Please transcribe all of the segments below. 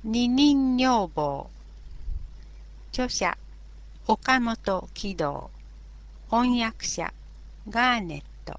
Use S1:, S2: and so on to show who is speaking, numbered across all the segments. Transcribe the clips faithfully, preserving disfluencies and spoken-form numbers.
S1: 二人女房。著者岡本喜道。翻訳者ガーネット。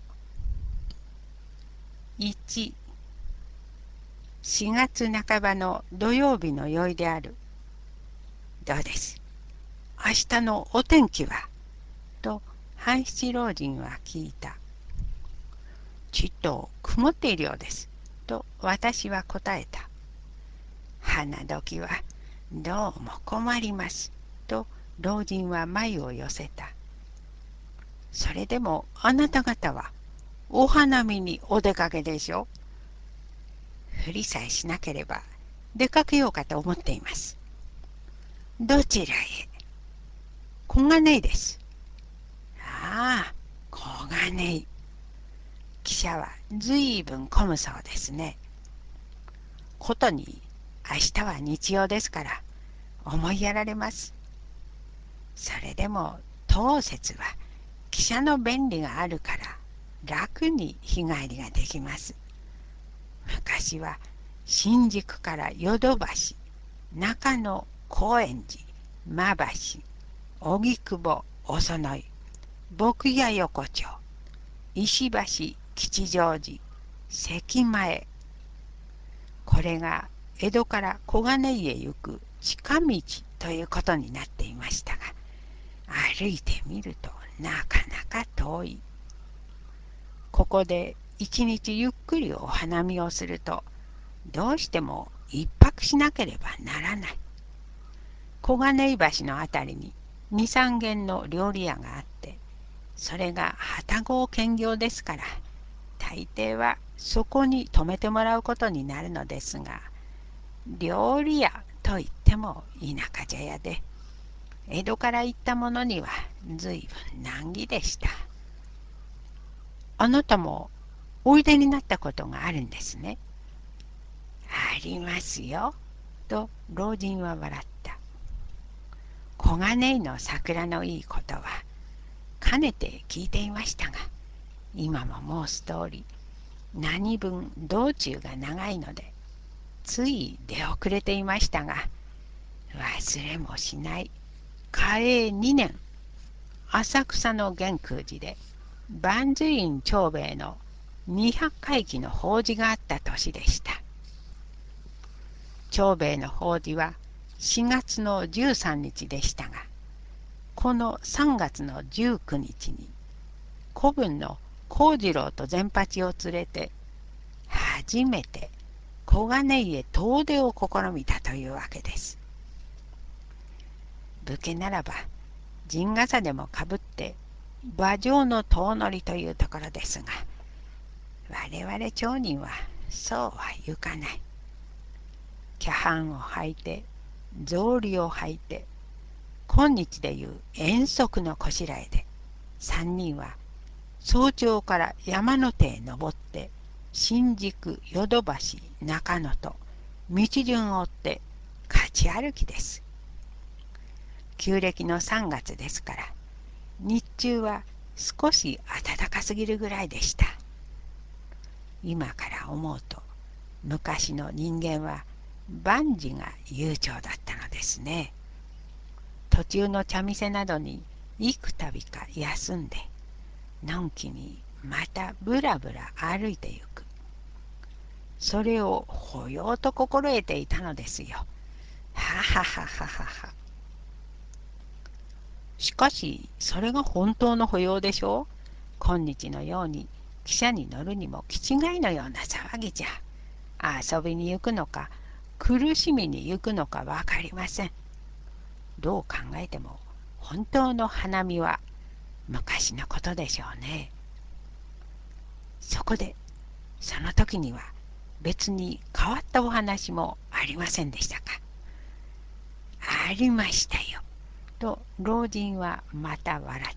S1: いち、しがつなかばの土曜日の宵である。どうです、明日のお天気は、と半七老人は聞いた。ちっと曇っているようです、と私は答えた。花時はどうも困ります、と老人は眉を寄せた。それでもあなた方はお花見にお出かけでしょ。降りさえしなければ出かけようかと思っています。どちらへ。小金井です。ああ、小金井。汽車はずいぶん混むそうですね。ことに明日は日曜ですから思いやられます。それでも当節は汽車の便利があるから楽に日帰りができます。昔は新宿から淀橋、中野、高円寺、馬橋、荻窪、おそのい、牧屋横丁、石橋、吉祥寺、関前、これが江戸から小金井へ行く近道ということになっていましたが、歩いてみるとなかなか遠い。ここで一日ゆっくりお花見をすると、どうしても一泊しなければならない。小金井橋のあたりに二三軒の料理屋があって、それが旅籠兼業ですから、大抵はそこに泊めてもらうことになるのですが、料理屋といっても田舎茶屋で、江戸から行ったものにはずいぶん難儀でした。あなたもおいでになったことがあるんですね。ありますよ、と老人は笑った。小金井の桜のいいことはかねて聞いていましたが、今も申す通り何分道中が長いのでつい出遅れていましたが、忘れもしない嘉永にねん、浅草の玄空寺で万寿院長兵衛のにひゃっかい忌の法事があった年でした。長兵衛の法事はしがつのじゅうさんにちでしたが、このさんがつのじゅうくにちに子分の幸次郎と善八を連れて初めて小金井へ遠出を試みたというわけです。武家ならば陣笠でもかぶって馬上の遠乗りというところですが、我々町人はそうはいかない。キャハンを履いて草履を履いて、今日でいう遠足のこしらえで三人は早朝から山の手へ登って新宿、淀橋、中野と道順を追って勝ち歩きです。旧暦のさんがつですから、日中は少し暖かすぎるぐらいでした。今から思うと、昔の人間は万事が悠長だったのですね。途中の茶店などに幾度か休んで、のんきにまたぶらぶら歩いてゆく。それを保養と心得ていたのですよ。はははははは。しかし、それが本当の保養でしょう。今日のように汽車に乗るにも気違いのような騒ぎじゃ。遊びに行くのか、苦しみに行くのかわかりません。どう考えても、本当の花見は昔のことでしょうね。そこで、その時には別に変わったお話もありませんでしたか。ありましたよ。と老人はまた笑った。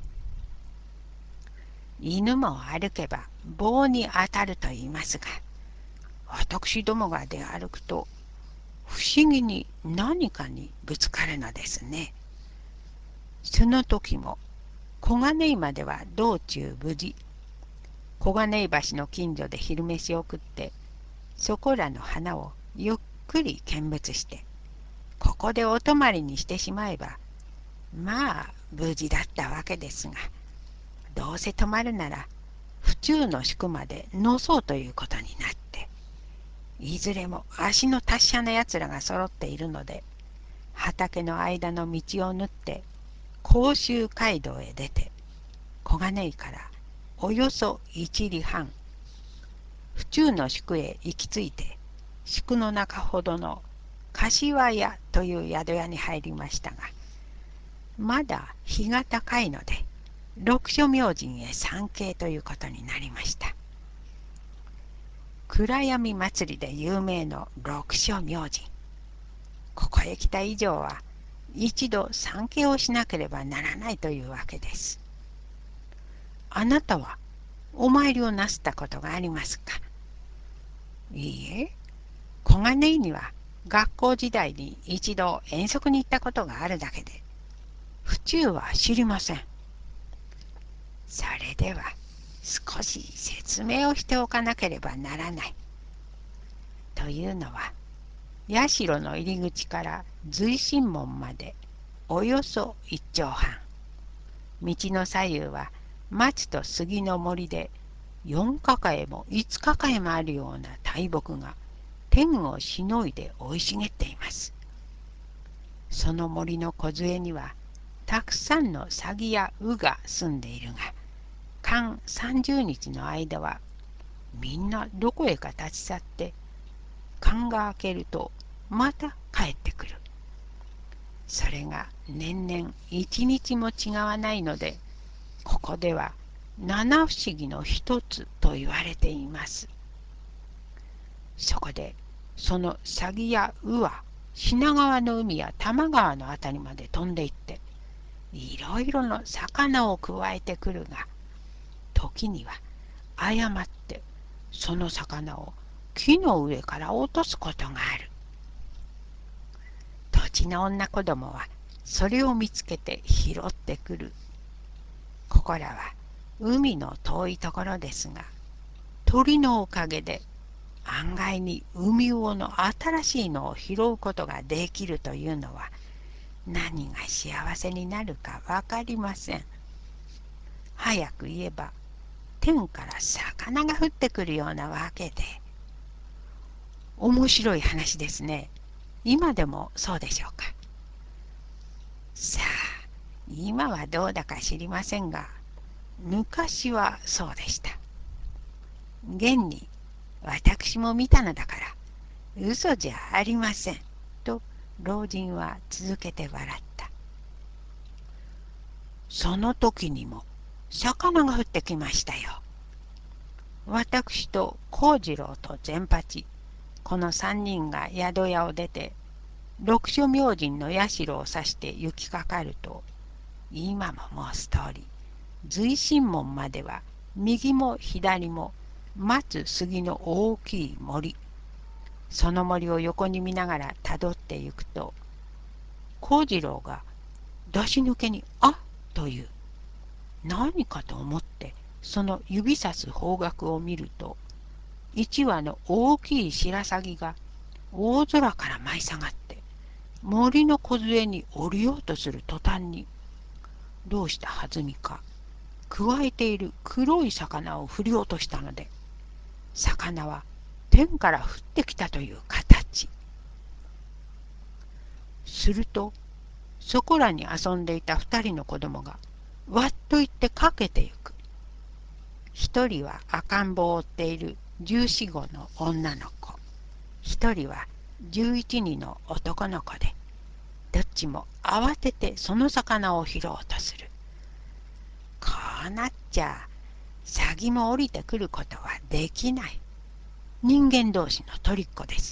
S1: 犬も歩けば棒に当たると言いますが、私どもが出歩くと不思議に何かにぶつかるのですね。その時も小金井までは道中無事。小金井橋の近所で昼飯を食って、そこらの花をゆっくり見物して、ここでお泊まりにしてしまえば、まあ無事だったわけですが、どうせ泊まるなら府中の宿までのそうということになって、いずれも足の達者なやつらが揃っているので、畑の間の道を縫って甲州街道へ出て、小金井からおよそ一里半、府中の宿へ行き着いて、宿の中ほどの柏屋という宿屋に入りましたが、まだ日が高いので、六所明神へ参詣ということになりました。暗闇祭りで有名の六所明神。ここへ来た以上は、一度参詣をしなければならないというわけです。あなたはお参りをなすったことがありますか？いいえ、小金井には学校時代に一度遠足に行ったことがあるだけで、府中は知りません。それでは少し説明をしておかなければならない。というのは、社の入り口から随神門までおよそ一丁半。道の左右は松と杉の森で、四抱えも五抱えもあるような大木が天をしのいで生い茂っています。その森の梢にはたくさんのサギやウが住んでいるが、間三十日の間はみんなどこへか立ち去って、間が明けるとまた帰ってくる。それが年々一日も違わないので、ここでは七不思議の一つと言われています。そこでそのサギやウは品川の海や多摩川のあたりまで飛んでいって、いろいろの魚をくわえてくるが、時には誤ってその魚を木の上から落とすことがある。土地の女子供はそれを見つけて拾ってくる。ここらは海の遠いところですが、鳥のおかげで案外に海魚の新しいのを拾うことができるというのは、何が幸せになるかわかりません。早く言えば、天から魚が降ってくるようなわけで。面白い話ですね。今でもそうでしょうか。さあ、今はどうだか知りませんが、昔はそうでした。現に私も見たのだから、嘘じゃありません。と老人は続けて笑った。その時にも魚が降ってきましたよ。私と幸次郎と善八、この三人が宿屋を出て、六所明神の社を指して行きかかると、今も申す通り、随神門までは右も左も松杉の大きい森。その森を横に見ながらたどってゆくと、幸次郎が出し抜けに「あっ」という。何かと思ってその指さす方角を見ると、一羽の大きい白鷺が大空から舞い下がって森の梢に降りようとする途端に、どうしたはずみか、くわえている黒い魚を振り落としたので、魚は天から降ってきたという形。すると、そこらに遊んでいた二人の子供がわっと言ってかけてゆく。一人は赤ん坊を追っている十四五の女の子、一人は十一二の男の子で、どっちも慌ててその魚を拾おうとする。こうなっちゃサギも降りてくることはできない。人間同士の取りっこです。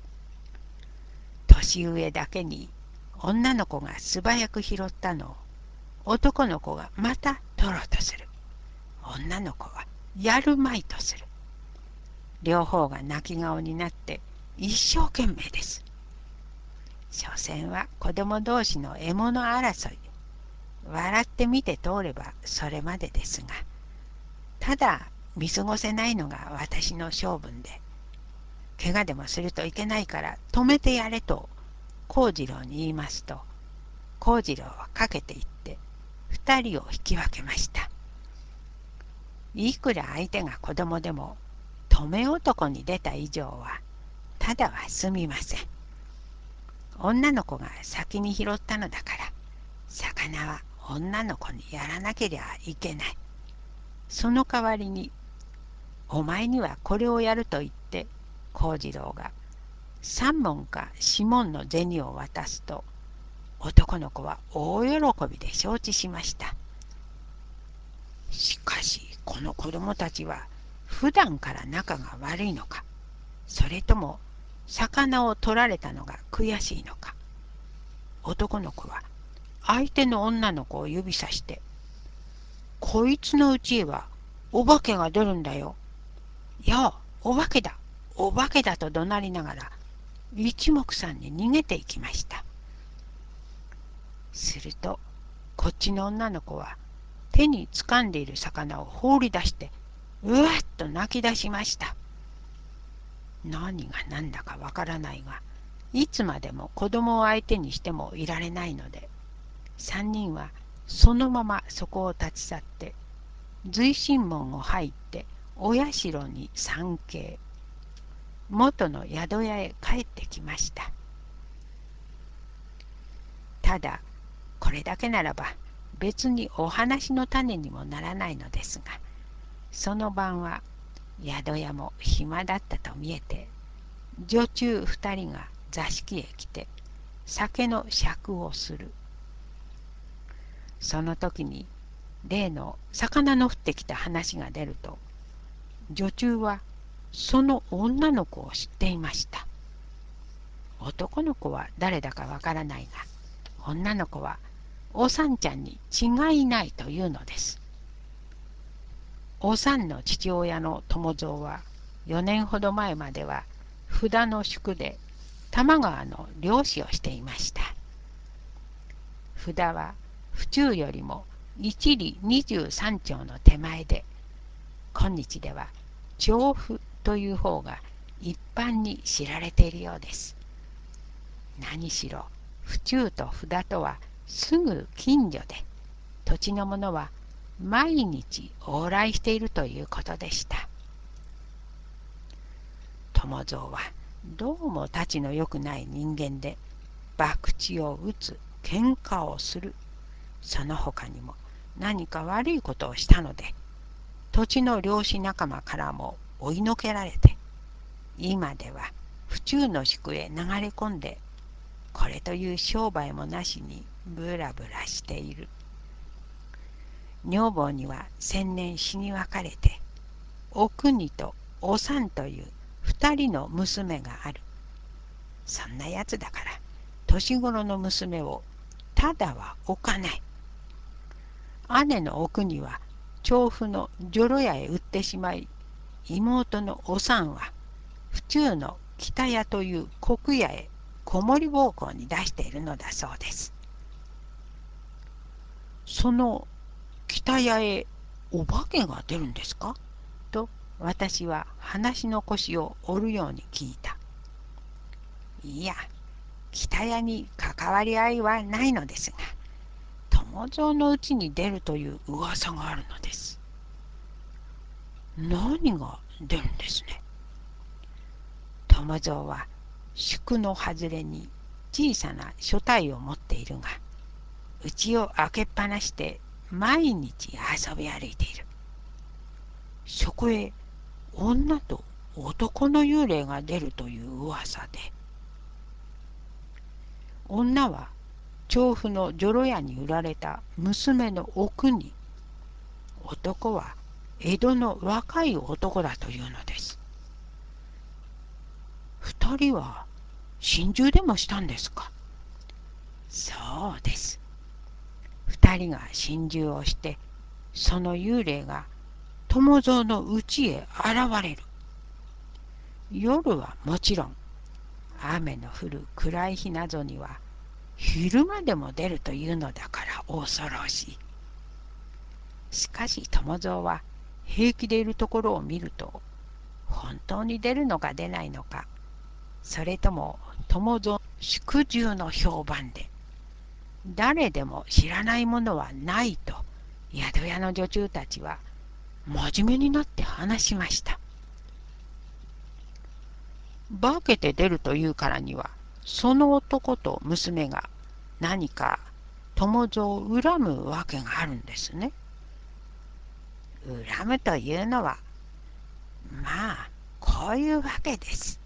S1: 年上だけに女の子が素早く拾ったのを男の子がまた取ろうとする。女の子はやるまいとする。両方が泣き顔になって一生懸命です。所詮は子供同士の獲物争い。笑って見て通ればそれまでですが、ただ見過ごせないのが私の性分で、 怪我でもするといけないから止めてやれと幸次郎に言いますと、幸次郎はかけていって二人を引き分けました。いくら相手が子供でも止め男に出た以上はただは済みません。女の子が先に拾ったのだから魚は女の子にやらなけりゃいけない。その代わりにお前にはこれをやると言って幸次郎が三文か四文の銭を渡すと、男の子は大喜びで承知しました。しかしこの子供たちは普段から仲が悪いのか、それとも魚を取られたのが悔しいのか。男の子は相手の女の子を指さして、こいつのうちへはお化けが出るんだよ。よう、お化けだ、お化けだと怒鳴りながら一目散に逃げていきました。するとこっちの女の子は手につかんでいる魚を放り出してうわっと泣き出しました。何が何だかわからないが、いつまでも子供を相手にしてもいられないので、三人はそのままそこを立ち去って随神門を入ってお社に参詣、元の宿屋へ帰ってきました。ただこれだけならば別にお話の種にもならないのですが、その晩は宿屋も暇だったと見えて、女中二人が座敷へ来て酒の酌をする。その時に例の魚の降ってきた話が出ると、女中はその女の子を知っていました。男の子は誰だかわからないが、女の子はおさんちゃんに違いないというのです。おさんの父親の友蔵はよねんほど前までは札の宿で多摩川の漁師をしていました。札は府中よりも一里二十三町の手前で、今日では調布という方が一般に知られているようです。何しろ府中と札とはすぐ近所で、土地の者は毎日往来しているということでした。友蔵はどうもたちのよくない人間で、博打を打つ、喧嘩をする、その他にも何か悪いことをしたので、土地の漁師仲間からも追いのけられて、今では府中の宿へ流れ込んで、これという商売もなしにブラブラしている。女房には先年死に別れて、お国とおさんという二人の娘がある。そんなやつだから年頃の娘をただは置かない。姉のお国は調布の女呂屋へ売ってしまい、妹のおさんは府中の北屋という国屋へ子守奉公に出しているのだそうです。その北屋へお化けが出るんですかと私は話の腰を折るように聞いた。いや、北屋に関わり合いはないのですが、友蔵のうちに出るという噂があるのです。何が出るんですね。友蔵は宿の外れに小さな所帯を持っているが、家を開けっぱなして毎日遊び歩いている。そこへ女と男の幽霊が出るという噂で、女は調布の女呂屋に売られた娘のお国、男は江戸の若い男だというのです。二人は心中でもしたんですか。そうです。二人が心中をして、その幽霊が友蔵の家へ現れる。夜はもちろん、雨の降る暗い日などには昼間でも出るというのだから恐ろしい。しかし友蔵は平気でいるところを見ると、本当に出るのか出ないのかそれとも友蔵祝従の評判で、誰でも知らないものはないと宿屋の女中たちは真面目になって話しました。化けて出るというからには、その男と娘が何か友蔵を恨むわけがあるんですね。恨むというのは、まあこういうわけです。